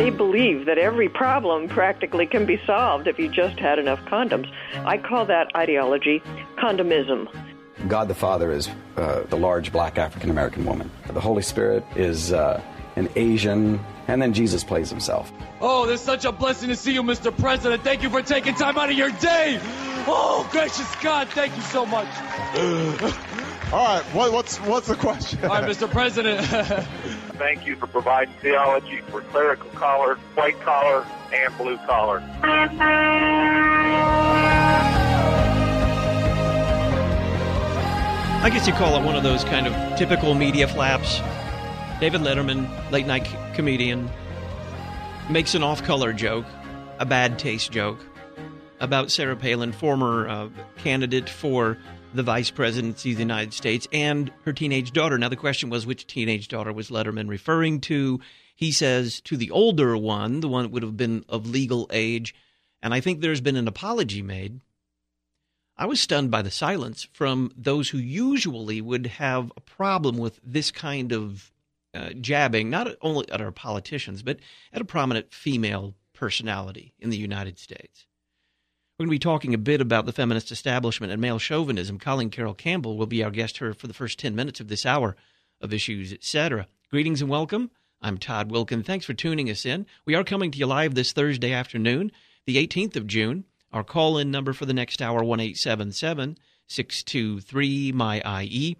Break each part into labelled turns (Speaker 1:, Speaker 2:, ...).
Speaker 1: They believe that every problem practically can be solved if you just had enough condoms. I call that ideology condomism.
Speaker 2: God the Father is the large black African-American woman. The Holy Spirit is an Asian, and then Jesus plays himself.
Speaker 3: Oh, it's such a blessing to see you, Mr. President. Thank you for taking time out of your day. Oh, gracious God, thank you so much.
Speaker 4: All right, what's the question?
Speaker 3: All right, Mr. President.
Speaker 5: Thank you for providing theology for clerical collar, white collar, and blue collar.
Speaker 6: I guess you call it one of those kind of typical media flaps. David Letterman, late-night comedian, makes an off-color joke, a bad taste joke, about Sarah Palin, former candidate for the vice presidency of the United States, and her teenage daughter. Now, the question was, which teenage daughter was Letterman referring to? He says to the older one, the one that would have been of legal age, and I think there's been an apology made. I was stunned by the silence from those who usually would have a problem with this kind of jabbing, not only at our politicians, but at a prominent female personality in the United States. We're going to be talking a bit about the feminist establishment and male chauvinism. Colleen Carroll Campbell will be our guest here for the first 10 minutes of this hour of Issues, Etc. Greetings and welcome. I'm Todd Wilkin. Thanks for tuning us in. We are coming to you live this Thursday afternoon, the 18th of June. Our call-in number for the next hour, 1-877-623-MY-IE,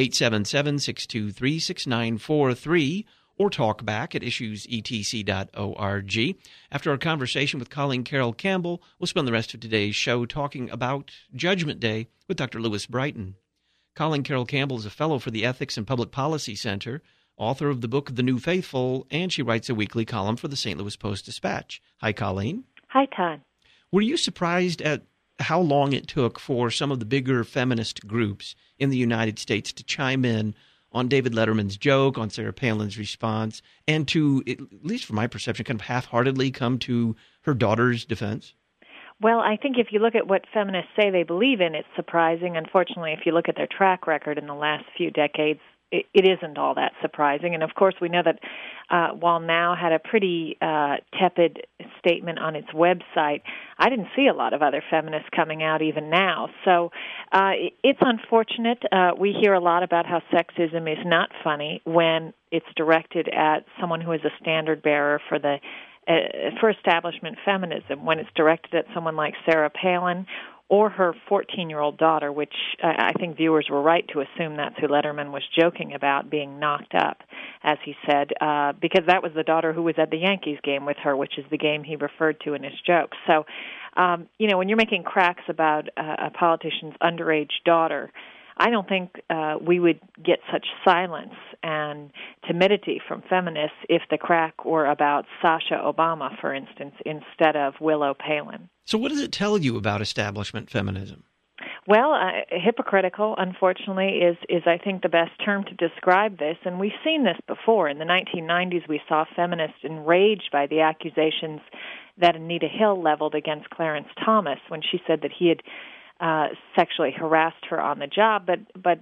Speaker 6: 877-623-6943, or talk back at issuesetc.org. After our conversation with Colleen Carroll Campbell, we'll spend the rest of today's show talking about Judgment Day with Dr. Lewis Brighton. Colleen Carroll Campbell is a fellow for the Ethics and Public Policy Center, author of the book The New Faithful, and she writes a weekly column for the St. Louis Post-Dispatch. Hi, Colleen.
Speaker 7: Hi, Todd.
Speaker 6: Were you surprised at how long it took for some of the bigger feminist groups in the United States to chime in on David Letterman's joke, on Sarah Palin's response, and to, at least from my perception, kind of half-heartedly come to her daughter's defense?
Speaker 7: Well, I think if you look at what feminists say they believe in, it's surprising. Unfortunately, if you look at their track record in the last few decades, it isn't all that surprising. And, of course, we know that while Now had a pretty tepid statement on its website, I didn't see a lot of other feminists coming out even now. So it's unfortunate. We hear a lot about how sexism is not funny when it's directed at someone who is a standard bearer for the for establishment feminism, when it's directed at someone like Sarah Palin or her 14-year-old daughter, which I think viewers were right to assume that's who Letterman was joking about, being knocked up, as he said, because that was the daughter who was at the Yankees game with her, which is the game he referred to in his joke. So, when you're making cracks about a politician's underage daughter, I don't think we would get such silence and timidity from feminists if the crack were about Sasha Obama, for instance, instead of Willow Palin.
Speaker 6: So what does it tell you about establishment feminism?
Speaker 7: Well, hypocritical, unfortunately, is I think the best term to describe this. And we've seen this before. In the 1990s, we saw feminists enraged by the accusations that Anita Hill leveled against Clarence Thomas when she said that he had sexually harassed her on the job, but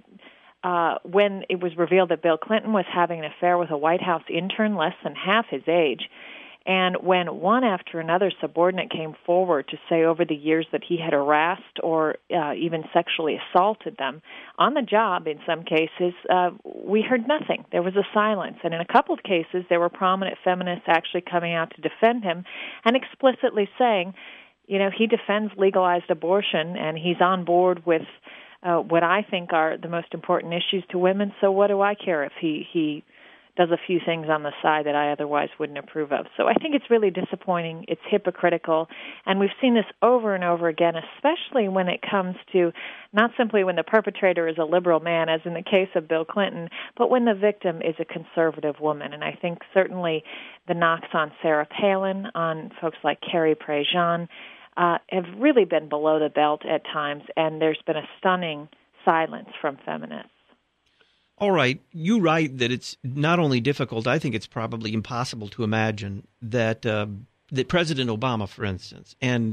Speaker 7: when it was revealed that Bill Clinton was having an affair with a White House intern less than half his age, and when one after another subordinate came forward to say over the years that he had harassed or even sexually assaulted them on the job, in some cases, we heard nothing. There was a silence. And in a couple of cases, there were prominent feminists actually coming out to defend him and explicitly saying, he defends legalized abortion, and he's on board with what I think are the most important issues to women, so what do I care if he does a few things on the side that I otherwise wouldn't approve of. So I think it's really disappointing. It's hypocritical, and we've seen this over and over again, especially when it comes to not simply when the perpetrator is a liberal man, as in the case of Bill Clinton, but when the victim is a conservative woman. And I think certainly the knocks on Sarah Palin, on folks like Carrie Prejean, have really been below the belt at times, and there's been a stunning silence from feminists.
Speaker 6: All right. You write that it's not only difficult, I think it's probably impossible to imagine that that President Obama, for instance, and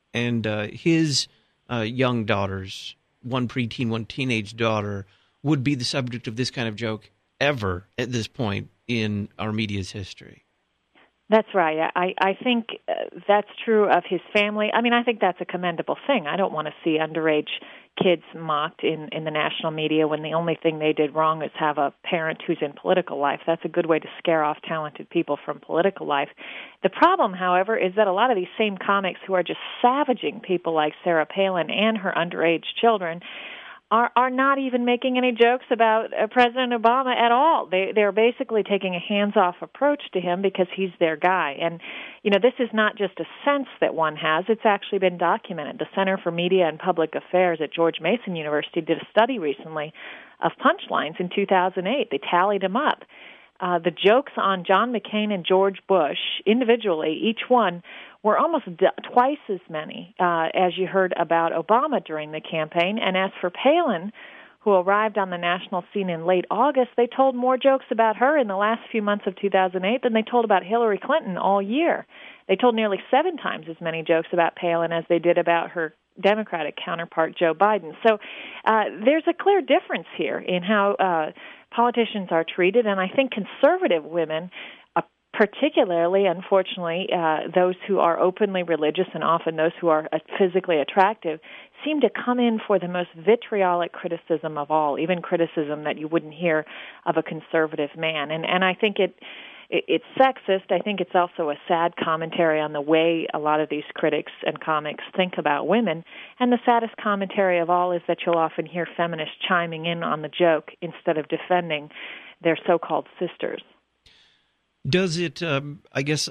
Speaker 6: his young daughters, one preteen, one teenage daughter, would be the subject of this kind of joke ever at this point in our media's history.
Speaker 7: That's right. I think that's true of his family. I mean, I think that's a commendable thing. I don't want to see underage kids mocked in the national media when the only thing they did wrong is have a parent who's in political life. That's a good way to scare off talented people from political life. The problem, however, is that a lot of these same comics who are just savaging people like Sarah Palin and her underage children are not even making any jokes about President Obama at all. They're basically taking a hands-off approach to him because he's their guy. And, this is not just a sense that one has. It's actually been documented. The Center for Media and Public Affairs at George Mason University did a study recently of punchlines in 2008. They tallied them up. The jokes on John McCain and George Bush, individually, each one, were almost twice as many as you heard about Obama during the campaign. And as for Palin, who arrived on the national scene in late August, they told more jokes about her in the last few months of 2008 than they told about Hillary Clinton all year. They told nearly 7 times as many jokes about Palin as they did about her Democratic counterpart, Joe Biden. So there's a clear difference here in how politicians are treated, and I think conservative women, particularly, unfortunately, those who are openly religious and often those who are physically attractive, seem to come in for the most vitriolic criticism of all, even criticism that you wouldn't hear of a conservative man. And I think it's sexist. I think it's also a sad commentary on the way a lot of these critics and comics think about women. And the saddest commentary of all is that you'll often hear feminists chiming in on the joke instead of defending their so-called sisters.
Speaker 6: Does it? I guess.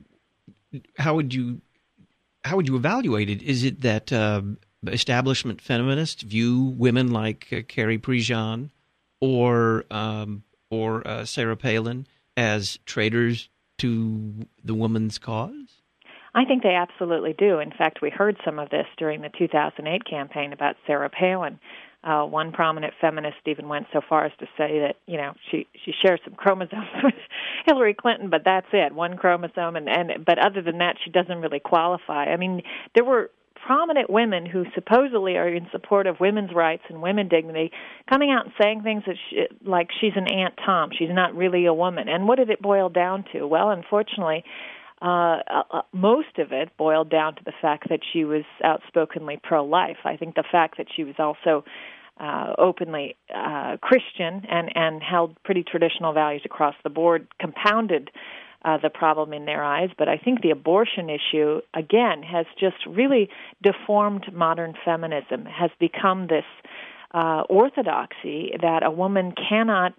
Speaker 6: How would you evaluate it? Is it that establishment feminists view women like Carrie Prejean or Sarah Palin as traitors to the woman's cause?
Speaker 7: I think they absolutely do. In fact, we heard some of this during the 2008 campaign about Sarah Palin. One prominent feminist even went so far as to say that, she shares some chromosomes with Hillary Clinton, but that's it, one chromosome, but other than that, she doesn't really qualify. I mean, there were prominent women who supposedly are in support of women's rights and women dignity coming out and saying things that like she's an Aunt Tom, she's not really a woman. And what did it boil down to? Well, unfortunately, most of it boiled down to the fact that she was outspokenly pro-life. I think the fact that she was also openly Christian and held pretty traditional values across the board compounded the problem in their eyes. But I think the abortion issue, again, has just really deformed modern feminism, has become this orthodoxy that a woman cannot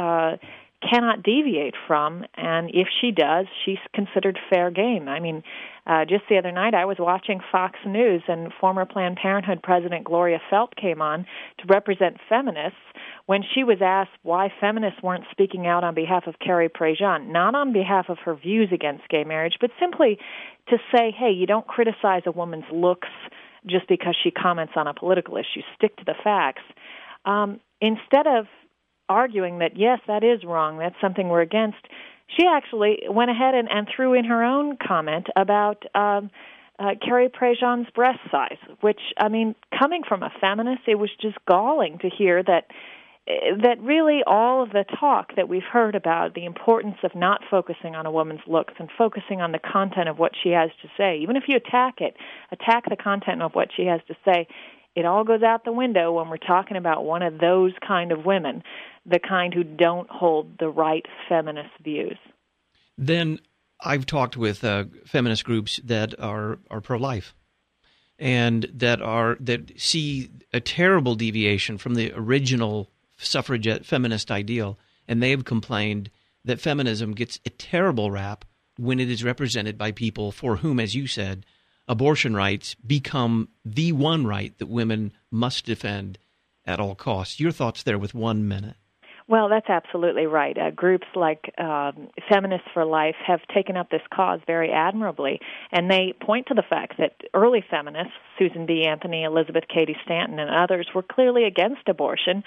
Speaker 7: deviate from, and if she does, she's considered fair game. I mean, just the other night I was watching Fox News, and former Planned Parenthood President Gloria Felt came on to represent feminists when she was asked why feminists weren't speaking out on behalf of Carrie Prejean, not on behalf of her views against gay marriage, but simply to say, hey, you don't criticize a woman's looks just because she comments on a political issue. Stick to the facts. Instead of arguing that, yes, that is wrong, that's something we're against, she actually went ahead and threw in her own comment about Carrie Prejean's breast size, which, I mean, coming from a feminist, it was just galling to hear that really all of the talk that we've heard about the importance of not focusing on a woman's looks and focusing on the content of what she has to say, even if you attack the content of what she has to say, it all goes out the window when we're talking about one of those kind of women, the kind who don't hold the right feminist views.
Speaker 6: Then I've talked with feminist groups that are pro-life and that see a terrible deviation from the original suffragette feminist ideal, and they've complained that feminism gets a terrible rap when it is represented by people for whom, as you said, abortion rights become the one right that women must defend at all costs. Your thoughts there with 1 minute.
Speaker 7: Well, that's absolutely right. Groups like Feminists for Life have taken up this cause very admirably, and they point to the fact that early feminists, Susan B. Anthony, Elizabeth Cady Stanton, and others, were clearly against abortion,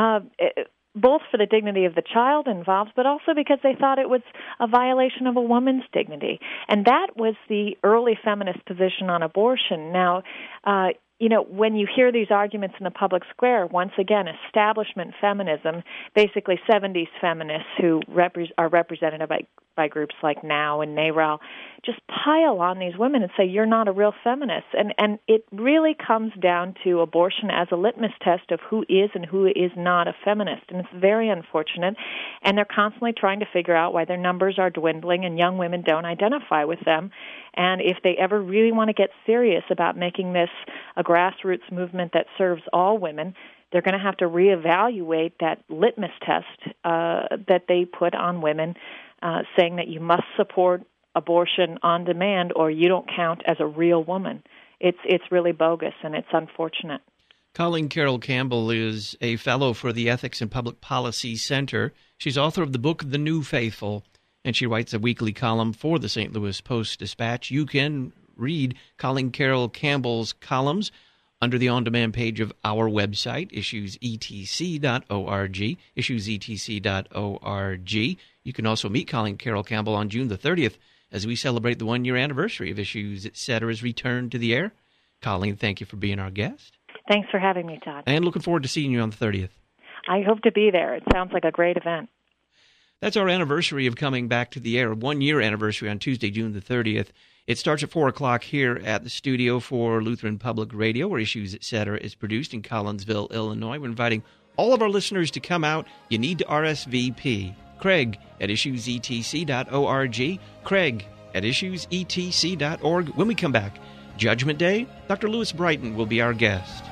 Speaker 7: both for the dignity of the child involved, but also because they thought it was a violation of a woman's dignity. And that was the early feminist position on abortion. Now, when you hear these arguments in the public square, once again, establishment feminism, basically 70s feminists who are represented by groups like NOW and NARAL, just pile on these women and say, you're not a real feminist. And it really comes down to abortion as a litmus test of who is and who is not a feminist. And it's very unfortunate. And they're constantly trying to figure out why their numbers are dwindling and young women don't identify with them. And if they ever really want to get serious about making this a grassroots movement that serves all women, they're going to have to reevaluate that litmus test that they put on women, saying that you must support abortion on demand or you don't count as a real woman. It's really bogus, and it's unfortunate.
Speaker 6: Colleen Carroll Campbell is a fellow for the Ethics and Public Policy Center. She's author of the book The New Faithful, and she writes a weekly column for the St. Louis Post-Dispatch. You can read Colleen Carroll Campbell's columns under the on-demand page of our website, issuesetc.org, issuesetc.org. You can also meet Colleen Carroll Campbell on June the 30th as we celebrate the one-year anniversary of Issues Etc's return to the air. Colleen, thank you for being our guest.
Speaker 7: Thanks for having me, Todd.
Speaker 6: And looking forward to seeing you on the 30th.
Speaker 7: I hope to be there. It sounds like a great event.
Speaker 6: That's our anniversary of coming back to the air, one-year anniversary on Tuesday, June the 30th. It starts at 4 o'clock here at the studio for Lutheran Public Radio, where Issues Etc. is produced in Collinsville, Illinois. We're inviting all of our listeners to come out. You need to RSVP. Craig at issuesetc.org. Craig at issuesetc.org. When we come back, Judgment Day, Dr. Louis Brighton will be our guest.